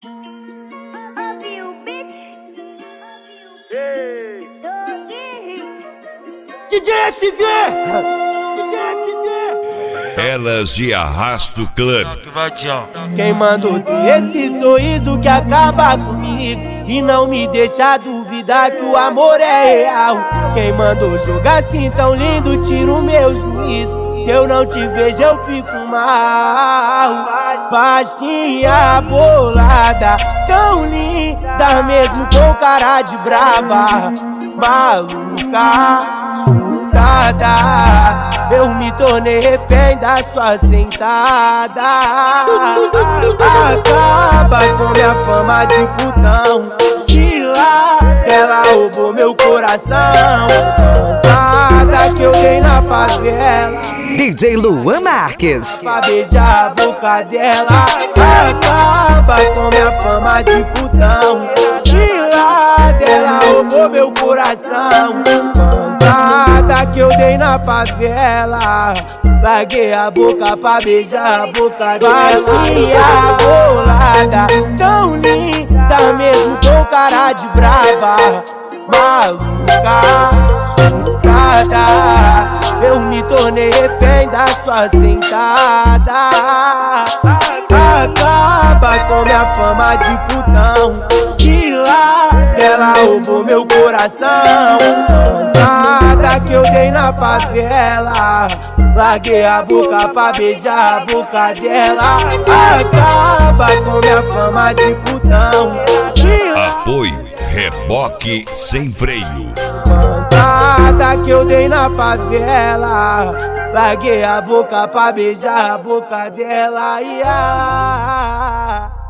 DJ SD! DJ SD! Elas de Arrasto Club. Quem mandou ter esse sorriso que acaba comigo e não me deixa duvidar que o amor é real? Quem mandou jogar assim tão lindo tira o meu juízo. Se eu não te vejo eu fico mal. Baixinha bolada, tão linda mesmo com cara de brava. Maluca, surtada, eu me tornei refém da sua sentada. Acaba com minha fama de putão. Se lá, ela roubou meu coração. Cantada que eu dei na favela. DJ Luan Marques. Pra beijar a boca dela. Acaba com minha fama de putão. Se lá, dela roubou meu coração. Cantada que eu dei na favela. Larguei a boca pra beijar a boca dela. Baixinha bolada, tão linda mesmo com cara de brava. Maluca, surtada, eu me tornei refém da sua sentada. Acaba com minha fama de putão. Se lá, ela roubou meu coração. Cantada que eu dei na favela. Larguei a boca pra beijar a boca dela. Acaba com minha fama de putão. Se lá, Apoio Reboque Sem Freio. cantada que eu dei na favela. Larguei a boca pra beijar a boca dela.